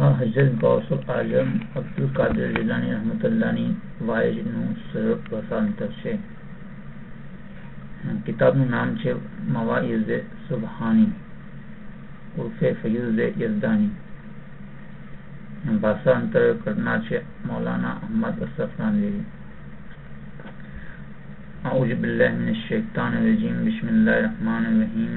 હજરત ગૌસુલ આઝમ અબ્દુલ કાદર જીલાની રહમતુલ્લાહની વાયજનું સરળ ભાષાંતર છે. કિતાબનું નામ છે મવાઇઝ સુબહાની ઉર્ફે ફયુઝ યઝદાની. ભાષાંતર કરનાર છે મૌલાના અહમદ અશરફ નાંદેરી. અઉઝુ બિલ્લાહિ મિનશ શૈતાનિર રજીમ. બિસ્મિલ્લાહિર रहमानिर रहीम.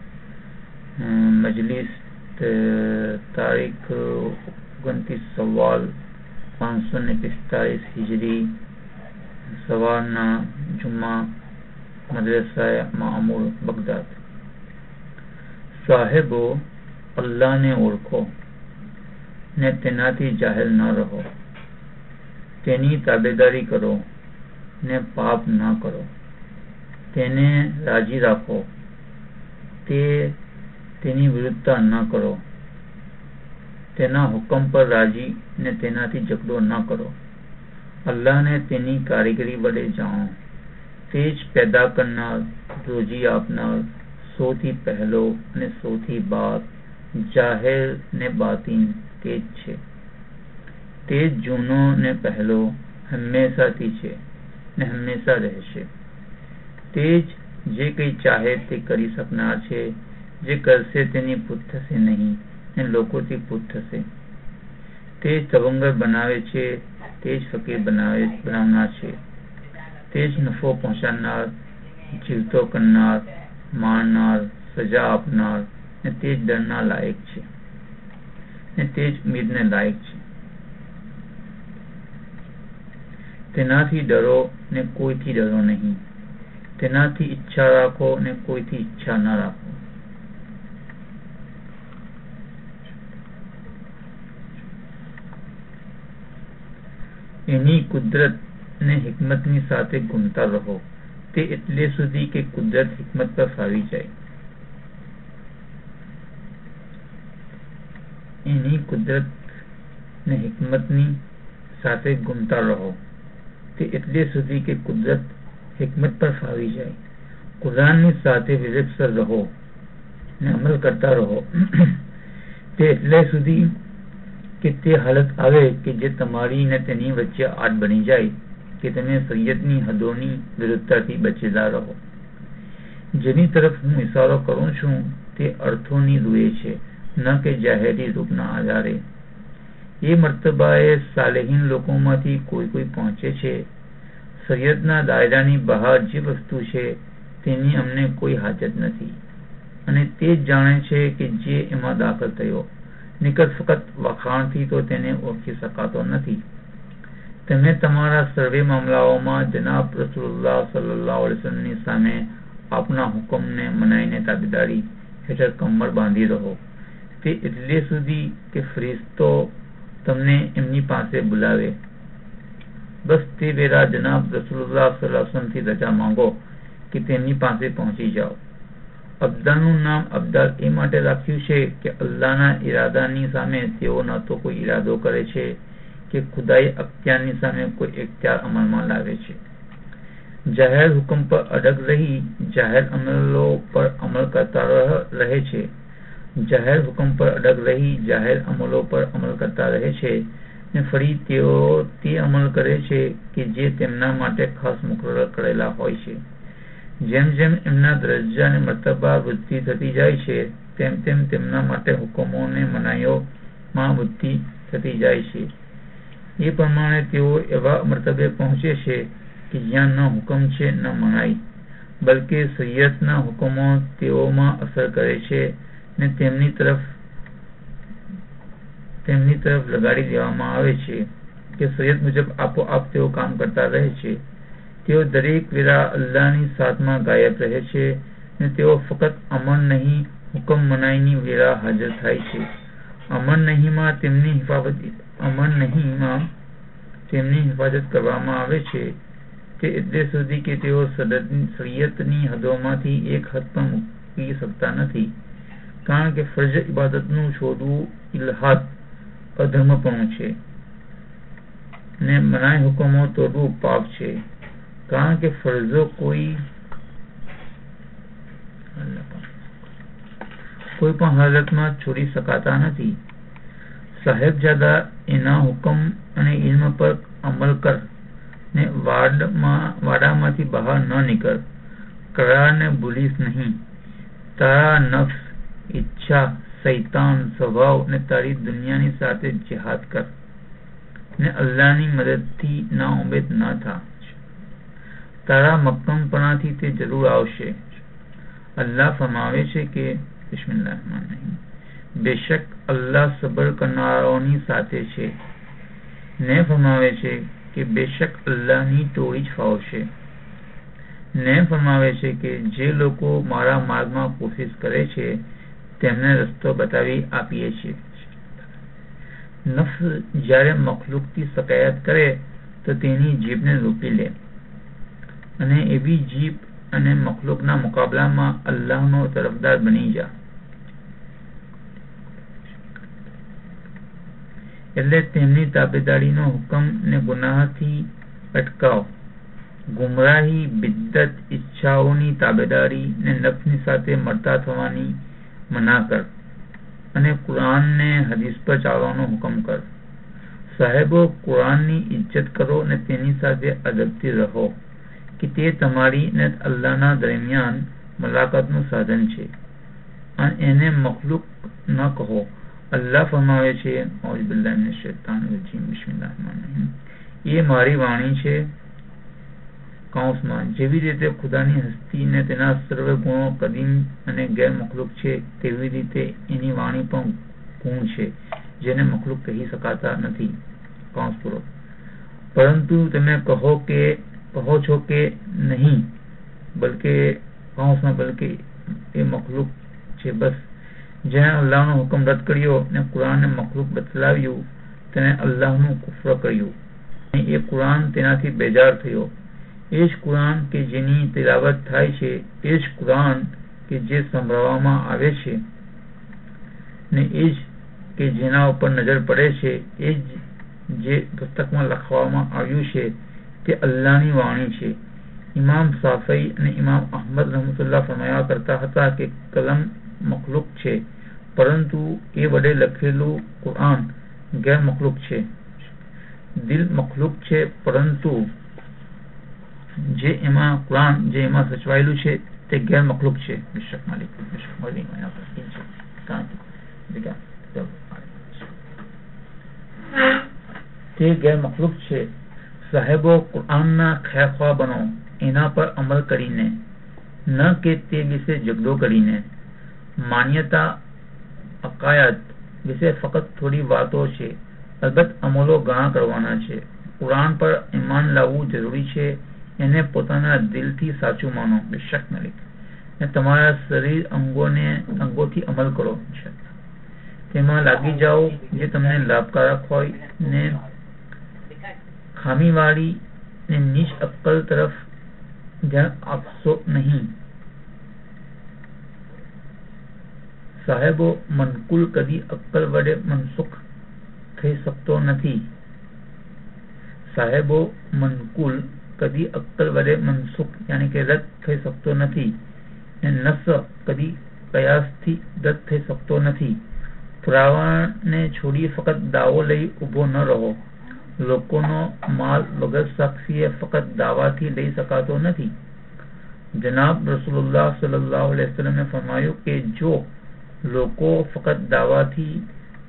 મજલિસ તારીખ 29 સવાલ 545 હિજરી. સવારના જુમ્મા મદરસા મામૂર બગદાદ. સાહેબો, અલ્લાહને ઓળખો ને તેનાથી જાહેલ ન રહો. તેની તાબેદારી કરો ને પાપ ન કરો. તેને રાજી રાખો, તેની વિરુદ્ધતા ન કરો. તેના હુકમ પર રાજી ને તેનાથી ઝઘડો ન કરો. અલ્લાહને તેની કારીગરી વડે જાણો. તે જ પેદા કરનાર, રોજી આપનાર, સૌથી પહેલો અને સૌથી બાદ, જાહેર ને બાતિન તે જ છે. તે જ જૂનો ને પહેલો, હંમેશાથી છે ને હંમેશા રહેશે. તે જ જે કંઈ ચાહે તે કરી શકનાર છે. જે કરશે તેની પૂત થશે નહીં ને લોકોથી પૂત થશે. તે જ તવંગર બનાવે છે, તે જ ફકીર બનાવનાર છે. તે જ નફો પહોંચાડનાર, જીવતો કરનાર, મારનાર, સજા આપનાર ને તે જ ડરના લાયક છે ને તે જ ઉમ્મીદને લાયક છે. તેનાથી ડરો ને કોઈથી ડરો નહીં. તેનાથી ઈચ્છા રાખો ને કોઈથી ઈચ્છા ન રાખો. એની કુદરત ને હિકમતની સાથે ઘૂમતા રહો. તે એટલે સુધી કે કુદરત હિકમત પર ફાવી જાય. એની કુદરત ને હિકમતની સાથે ઘૂમતા રહો. તે એટલે સુધી કે કુદરત હિકમત પર ફાવી જાય. કુરાનની સાથે વિવેકસર રહો ને અમલ કરતા રહો. તે એટલે સુધી કે તે હાલત આવે કે જે તમારી ને તેની વચ્ચે આડ બની જાય કે તમે શરીયતની હદોની વિરુદ્ધતાથી બચેલા રહો. જેની તરફ હું ઇશારો કરું છું તે અર્થોની રૂએ છે, ન કે જાહેરી રૂપના આધારે. એ મર્તબાએ સાલેહીન લોકોમાંથી કોઈ પહોંચે છે. શરીયતના દાયરાની બહાર જે વસ્તુ છે તેની અમને કોઈ હાજત નથી અને તે જ જાણે છે કે જે એમાં દાખલ થયો. નિકટ ફક્ત વખાણથી તો તેને ઓળખી શકાતો નથી. તમે તમારા સર્વે મામલાઓમાં જનાબ રસૂલુલ્લાહ સલ્લલ્લાહુ અલૈહિ વસલ્લમની સામે આપના હુકમને મનાઈને તાબેદારી હેઠળ કમર બાંધી રહો. તે એટલે સુધી કે ફરિશ્તો તમને એમની પાસે બોલાવે. બસ તે વેળા જનાબ રસૂલુલ્લાહ સલ્લલ્લાહુ અલૈહિ વસલ્લમથી રજા માંગો કે તેમની પાસે પહોંચી જાઓ. અબ્દાલનું નામ અબ્દાલ એ માટે રાખ્યું છે કે અલ્લાહના ઈરાદાની સામે તેઓ ન તો કોઈ ઈરાદો કરે છે કે ખુદાઈ અખ્તિયારની સામે કોઈ ઇખ્તિયાર અમલમાં લાવે છે. જાહેર હુકમ પર અડગ રહી જાહેર અમલો પર અમલ કરતા રહે છે. જાહેર હુકમ પર અડગ રહી જાહેર અમલો પર અમલ કરતા રહે છે ને ફરી તેઓ તે અમલ કરે છે કે જે તેમના માટે ખાસ મુકર્રર કરેલા હોય છે. જેમ જેમ એમના દરજ્જા અને મર્તબા વૃદ્ધિ થતી જાય છે તેમ તેમ તેમના માટે હુકમો અને મનાઈઓમાં વૃદ્ધિ થતી જાય છે. એ પ્રમાણે તેઓ એવા મર્તબે પહોંચે છે કે જ્યાં ન હુકમ છે ન મનાઈ, બલકે શરીયતના હુકમો તેઓમાં અસર કરે છે ને તેમની તરફ લગાડી દેવામાં આવે છે કે શરીયત મુજબ આપોઆપ તેઓ કામ કરતા રહે છે. તેઓ દરેક વેળા અલ્લાહની સાથમાં ગાયબ રહે છે ને તેઓ ફક્ત અમર નહીં હુકમ મનાઈની વેળા હાજર થાય છે. અમર નહીંમાં તેમની હિફાજત કરવામાં આવે છે. તે એટલે સુધી કે તેઓ શરીયતની હદોમાંથી એક હદ પણ મૂકી શકતા નથી, કારણ કે ફરજ ઇબાદતનું છોડવું ઇલ્હાદ અધર્મપણું છે ને મનાઈ હુકમો તોડવું પાપ છે, કારણ કે ફરજો કોઈ પણ હાલતમાં છોડી શકાતા નથી. સાહેબજાદા એના હુકમ અને ઇલ્મ પર અમલ કર ને વાડામાંથી બહાર ન નીકળ. કરારને ભૂલીશ નહીં. તારા નફ્સ, ઈચ્છા, શૈતાન સ્વભાવ ને તારી દુનિયાની સાથે જિહાદ કર ને અલ્લાહની મદદથી નાઉમેદ ન થા. તારા મક્કમપણાથી તે જરૂર આવશે. અલ્લાહ ફરમાવે છે કે બિસ્મિલ્લાહિર્રહમાનિર્રહીમ, બેશક અલ્લાહ સબર કરનારાઓની સાથે છે. ને ફરમાવે છે કે બેશક અલ્લાહની ટોળી જ ફાવશે. ને ફરમાવે છે કે જે લોકો મારા માર્ગમાં કોશિશ કરે છે તેમને રસ્તો બતાવી આપીએ છીએ. નફ્સ જ્યારે મખલુકથી શકાયત કરે તો તેની જીભને રોકી લે અને એવી જીભ અને મખલુકના મુકાબલામાં અલ્લાહનો તરફદાર બની જા. એટલે તેમની તાબેદારીનો હુકમ ને ગુનાહથી અટકાવ. ગુમરાહી, બિદ્દત, ઈચ્છાઓની તાબેદારી ને નફ્સની સાથે મળતા થવાની મના કર અને કુરાન ને હદીસ પર ચાલવાનો હુકમ કર. સાહેબો, કુરાનની ઇજ્જત કરો ને તેની સાથે અદબથી રહો કે તે તમારી ને અલ્લાહના દરમિયાન મુલાકાતનું સાધન છે અને એને મખલુક ન કહો. અલ્લાહ ફરમાવે છે ઔઝુબિલ્લાહિ મિનશ શૈતાનિર રજીમ, બિસ્મિલ્લાહિર્રહમાનિર્રહીમ, એ મારી વાણી છે કૌંસમાં જેવી રીતે ખુદાની હસ્તી ને તેના સર્વ ગુણો કદીમ અને ગેર મખલુક છે તેવી રીતે એની વાણી પણ ગુણ છે જેને મખલુક કહી શકાતા નથી કૌંસ પૂરો. પરંતુ તમે કહો છો કે નહીં, બલકે કૌંસમાં બલકે એ મખલુક છે. બસ જેને અલ્લાહનો હુકમ રદ કર્યો ને કુરાનને મખલુક બતલાવ્યું તેને અલ્લાહનું કુફર કર્યું અને એ કુરાન તેનાથી બેજાર થયો. એ જ કુરાન કે જેની તિલાવત થાય છે, એ જ કુરાન કે જે સંભળાવવામાં આવે છે ને એ જ કે જેના ઉપર નજર પડે છે, એ જ જે પુસ્તકમાં લખવામાં આવ્યું છે તે અલ્લાહની વાણી છે. ઇમામ શાફઈ અને ઇમામ અહમદ રહમતુલ્લાહ ફરમાયા કરતા હતા કે કલમ મખલુક છે પરંતુ એ વડે લખેલું કુરાન ગેર મખલુક છે. દિલ મખલુક છે પરંતુ જે એમાં કુરાન જે એમાં સચવાયેલું છે તે ગેર મખલુક છે. તે ગેર મખલુક છે. સાહેબો, કુરાનના ખેરખ્વાહ બનો એના પર અમલ કરીને, ન કે તે વિશે ઝઘડો કરીને. માન્યતા અકાયદ વિશે ફક્ત થોડી વાતો છે, અલબત્ત અમલો ઘણા કરવાના છે. કુરાન પર ઈમાન લાવવું જરૂરી છે. એને પોતાના દિલથી સાચું માનો બેશક મલિક ને તમારા શરીર અંગોથી અમલ કરો. તેમાં લાગી જાઓ જે તમને લાભકારક હોય ને ખામીવાળી ને નીચ અક્કલ તરફ ધ્યાન આપશો નહીં. સાહેબો, મનકુલ કદી અક્કલ વડે મનસુખ થઈ શકતો નથી. સાહેબો, મનકુલ કદી અક્કલ વડે મનસુખ યાની કે રદ થઈ શકતો નથી ને નફ્સ કદી કયાસથી રદ થઈ શકતો નથી. પુરાવાને છોડી ફક્ત દાવો લઈ ઉભો ન રહો. લોકોનો માલ વગર સાક્ષીએ ફક્ત દાવાથી લઈ શકાતો નથી. જનાબ રસૂલુલ્લાહ સલ્લલ્લાહુ અલૈહિ વસલ્લમે ફરમાયું કે જો લોકો ફક્ત દાવાથી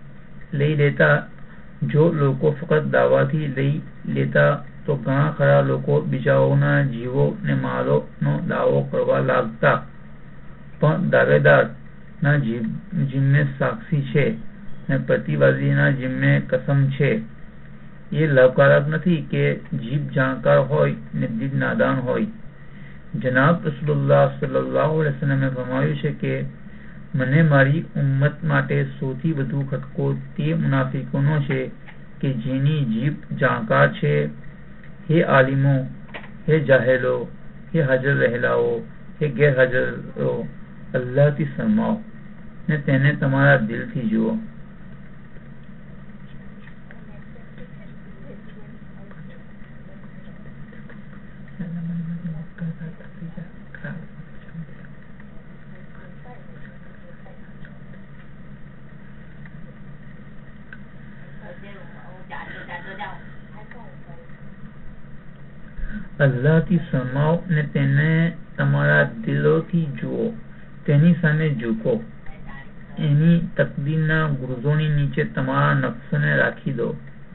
લઈ લેતા તો ઘણા ખરા લોકો બીજાઓના જીવો ને માલો નો દાવો કરવા લાગતા, પણ દાવેદાર ના જીમ્મે સાક્ષી છે ને પ્રતિવાદીના જીમ્મે કસમ છે. એ લાભકારક નથી કે જીભ જાણકાર હોય ને દિલ નાદાન હોય. જનાબ રસૂલુલ્લાહ સલ્લલ્લાહુ અલૈહિ વસલ્લમે ફરમાવ્યું છે કે મને મારી ઉમ્મત માટે સૌથી વધુ ખટકો તે મુનાફિકોનો છે કે જેની જીભ જાણકાર છે. હે આલિમો, હે જાહેલો, હે હાજર રહેલાઓ, હે ગેરહાજરો, અલ્લાહથી શરમાઓ ને તેને તમારા દિલથી જુઓ. અલ્લાહથી શરમાઓ ને તેને તમારા દિલોથી જુઓ, તેની સામે ઝૂકો, એની તકદીરના ગુરઝોની નીચે તમારા નફસને રાખી દો.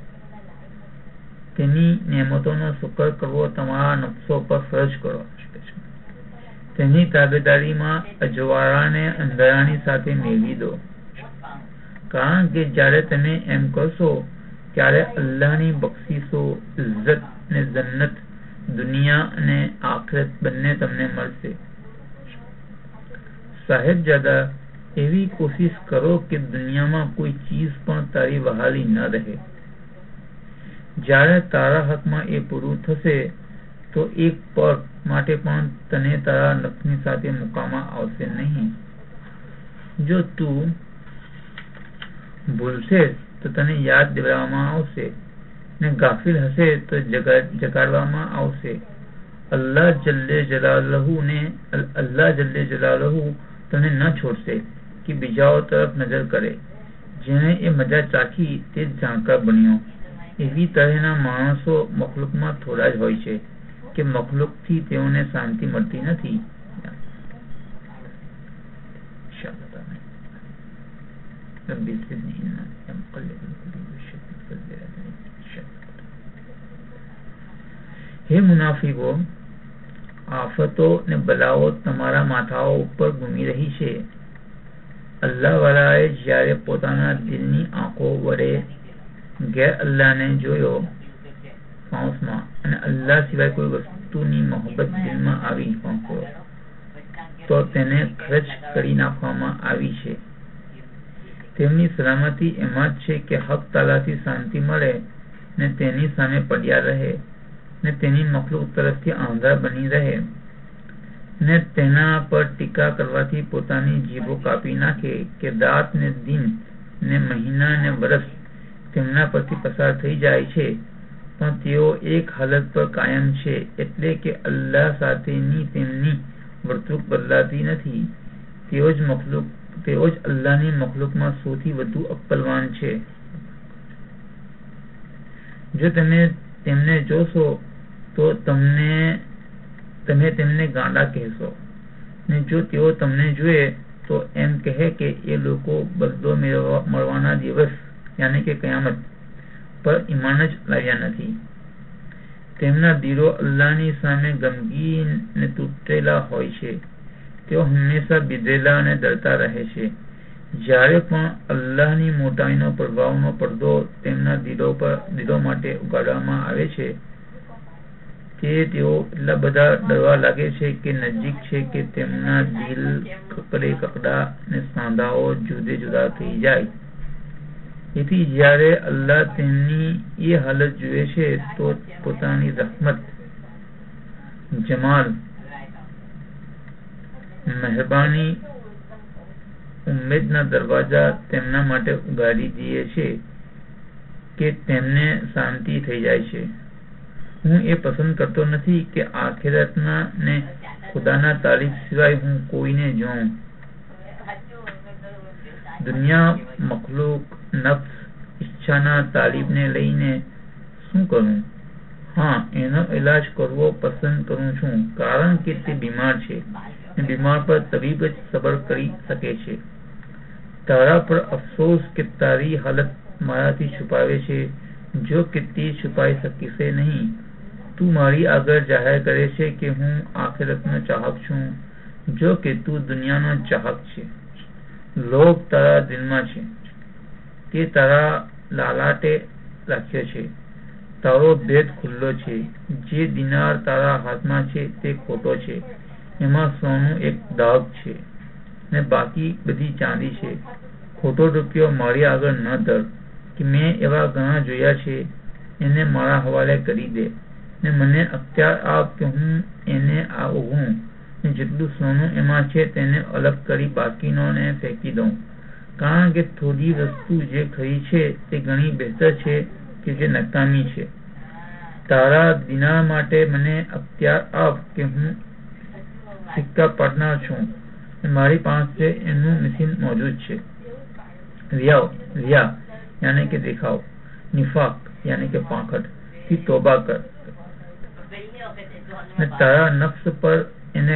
તેની નેમતોનો શુકર કરવો તમારા નફસો પર ફરજ કરો. તેની તાબેદારીમાં અજવાળાને અંધારાની સાથે મેળવી દો. કારણ કે જ્યારે તમે એમ કરશો ત્યારે અલ્લાહની બક્ષિસો, ઇઝ્ઝત ને જન્નત, દુનિયા અને આખિરત બંને તમને મળશે. સાહેબજાદા, એવી કોશિશ કરો કે દુનિયામાં કોઈ ચીજ પણ તારી વહાલી ન રહે. જ્યારે તારા હકમાં એ પૂરું થશે તો એક પગ માટે પણ તને તારા નફની સાથે મૂકવામાં આવશે નહીં. જો તું ભૂલશે તો તને યાદ દિલાવવામાં આવશે ને ગાફિલ હશે તો જગાડવામાં આવશે. અલ્લાહ જલ્લે જલાલહુ તને ન છોડશે કે બીજાઓ તરફ નજર કરે. જેને એ મજા ચાખી તે જ જાણકાર બન્યો. એવી તરહના માણસો મખલુકમાં થોડા જ હોય છે કે મખલુકથી તેઓને શાંતિ મળતી નથી. હે મુનાફિકો, આફતો ને બલાઓ તમારા માથાઓ ઉપર ઘૂમી રહી છે. અલ્લાહ વાળાએ જ્યારે પોતાના દિલની આંખો વડે ગેર અલ્લાહને જોયો અને અલ્લાહ સિવાય કોઈ વસ્તુની મોહબ્બત દિલમાં આવી તો તેને ખર્ચ કરી નાખવામાં આવી છે. તેમની સલામતી એમાં જ છે કે હક તાલાથી શાંતિ મળે ને તેની સામે પડ્યા રહે ને તેની મખલુક તરફથી આંધળા બની રહે ને તેના પર ટીકા કરવાથી પોતાની જીભો કાપી નાખે કે રાત ને દિન ને મહિના ને વર્ષ તેમના પરથી પસાર થઈ જાય છે પણ તેઓ એક હાલત પર કાયમ છે, એટલે કે અલ્લાહ સાથેની તેમની વર્તણૂક બદલાતી નથી. તેઓ જ અલ્લાહની મખલુકમાં સૌથી વધુ અક્કલવાન છે. જો તમે તેમને જોશો તો તમે તેમને ગાંડા કહેશો ને જો તેઓ તમને જુએ તો એમ કહે કે એ લોકો બદલો મળવાના દિવસ યાની કે કયામત પર ઈમાન જ લાવ્યા નથી. તેમના દિલો અલ્લાહની સામે ગમગીન ને તૂટેલા હોય છે. તેઓ હંમેશા બીધેલા અને ડરતા રહે છે. જ્યારે પણ અલ્લાહની મોટાઈનો પ્રભાવનો પડદો તેમના દિલો માટે ઉગાડવામાં આવે છે તે તેઓ એટલા બધા ડરવા લાગે છે કે નજીક છે કે તેમના દિલ કકડા ને સાંધાઓ જુદે જુદા થઈ જાય. એથી જ્યારે અલ્લાહ તેમની એ હાલત જુએ છે તો પોતાની રહમત, જમાલ, મહેરબાની, ઉમ્મેદના દરવાજા તેમના માટે ઉગાડી દે છે કે તેમને શાંતિ થઈ જાય છે. હું એ પસંદ કરતો નથી કે આખિરતના ને ખુદાના તારીફ સિવાય હું કોઈને જોઉં. દુનિયા, મખલુક, નફ્સ, ઈચ્છાના તાલીબને લઈને શું કરું? હા, એનો ઇલાજ કરવો પસંદ કરું છું, કારણ કે તે બીમાર છે. બીમાર પર તબીબ જ સબર કરી શકે છે. તારા પર અફસોસ કે તારી હાલત મારાથી છુપાવે છે. જો કે તે છુપાઈ શકશે નહીં. તું મારી આગળ જાહેર કરે છે કે હું આખિરતનો ચાહક છું, જો કે તું દુનિયાનો ચાહક છે. લોભ તારા દિલમાં છે, તે તારા લાલાટે રાખ્યો છે. તારો ભેદ ખુલ્લો છે. જે દિનાર તારા હાથમાં છે તે ખોટો છે. એમાં સોનું એક દાગ છે ને બાકી બધી ચાંદી છે. ખોટો રૂપિયો મારી આગળ ન ધર કે મેં એવા ઘણા જોયા છે. એને મારા હવાલે કરી દે ને મને અખ્તિયાર આપ કે હું એને ઓગળું ને જેટલું સોનું એમાં છે તેને અલગ કરી બાકીનો ને ફેંકી દઉં. કારણ કે થોડી વસ્તુ જે ખરી છે તે ઘણી બહેતર છે કે જે નકામી છે. તારા દિનાર માટે મને અખ્તિયાર આપ કે હું સિક્કા પાડનાર છું. મારી પાસે એનું મશીન મોજૂદ છે. રિયા યાની કે દેખાવ, નિફાક यानी कि पाखंड થી તોબા કર ને તારા નફ્સ પર એને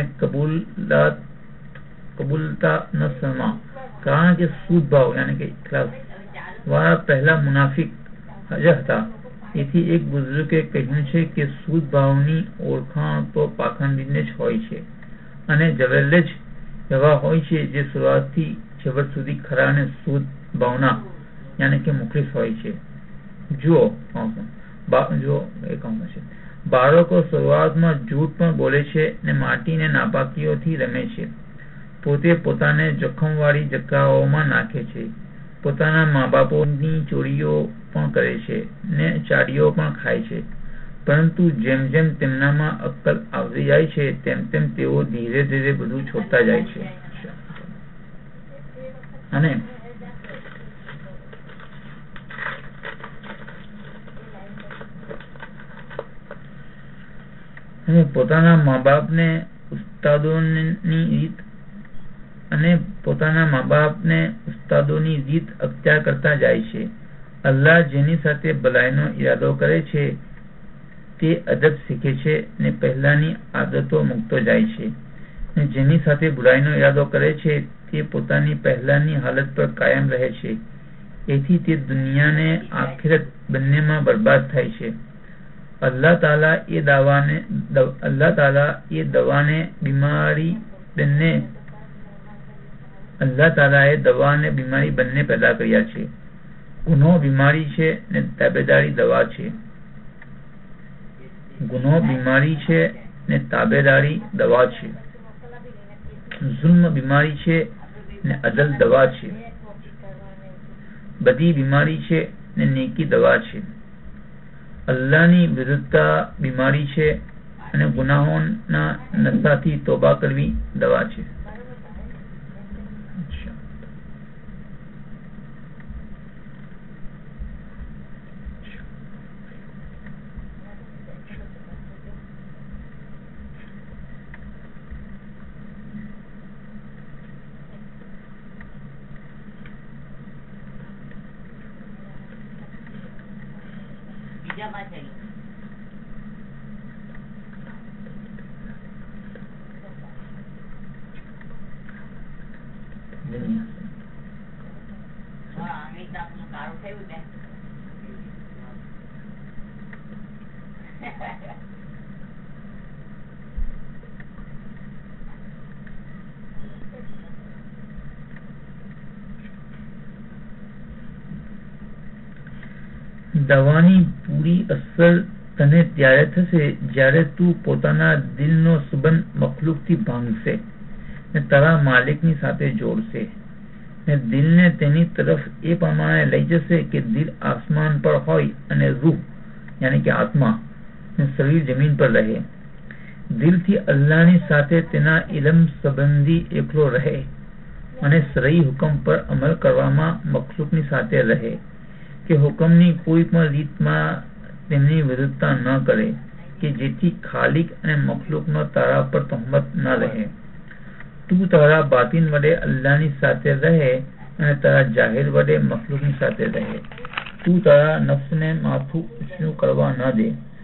કબૂલતા ન સમા, કારણ કે સૂદ ભાવ यानी કે ઇખલાસ વાળા પહેલા મુનાફિક હાજર હતા. એથી એક બુઝુર્ગે કહ્યું છે કે સૂદ ભાવની ઓળખાણ તો પાખંડીને જ હોય છે અને જવેલે જ એવા હોય છે જે શરૂઆતથી છેવટ સુધી ખરા અને સૂદ ભાવના यानी કે મુખલિસ હોય છે. જો બાળકો શરૂઆતમાં જૂઠ પણ બોલે છે ને માટીને નાપાકીઓથી રમે છે, પોતે પોતાને જોખમવાળી જગ્યાઓમાં નાખે છે, પોતાના મા બાપોની ચોરીઓ પણ કરે છે ને ચાડીઓ પણ ખાય છે, પરંતુ જેમ જેમ તેમનામાં અક્કલ આવતી જાય છે તેમ તેમ તેઓ ધીરે ધીરે બધું છોડતા જાય છે. અને પોતાના મા બાપને ઉસ્તાદોની રીત અખ્તિયાર કરતા જાય છે. અલ્લાહ જેની સાથે ભલાઈનો ઈરાદો કરે છે તે અદબ શીખે છે ને પહેલાની આદતો મૂકતો જાય છે, ને જેની સાથે બુરાઈનો ઈરાદો કરે છે તે પોતાની પહેલાની હાલત પર કાયમ રહે છે. એથી તે દુનિયા ને આખિરત બંનેમાં બરબાદ થાય છે. અલ્લાહ તાલા એ દવા અને બીમારી બંને પેદા કર્યા છે. ગુનો બીમારી છે ને તાબેદારી દવા છે. ગુનો બીમારી છે ને તાબેદારી દવા છે. ઝુલ્મ બીમારી છે ને અદલ દવા છે. બધી બીમારી છે ને નેકી દવા છે. અલ્લાહની વિરુદ્ધતા બીમારી છે અને ગુનાહોના નશાથી તોબા કરવી દવા છે. દવાની પૂરી અસર તને ત્યારે થશે જ્યારે તું પોતાના દિલનો સંબંધ મખલુકથી ભાંગશે ને તારા માલિકની સાથે જોડશે ને દિલને તેની તરફ એ પ્રમાણે લઈ જશે કે દિલ આસમાન પર હોય અને રૂહ यानी કે આત્મા ને શરીર જમીન પર રહે. દિલથી અલ્લાહની સાથે તેના ઇલમ સંબંધી એકલો રહે અને શરઈ હુકમ પર અમલ કરવામાં મખલુકની સાથે રહે કે હુકમની કોઈ પણ રીતમાં તેમની વિરુદ્ધતા ન કરે કે જેથી ખાલિક અને મખલુકનો તારા પર તહોમત ન રહે. તું તારા બાતિન વડે અલ્લાહની સાથે રહે અને તારા જાહેર વડે મખલુકની સાથે રહે. તું તારા નફ્સને માથું ઊંચું કરવા ન દે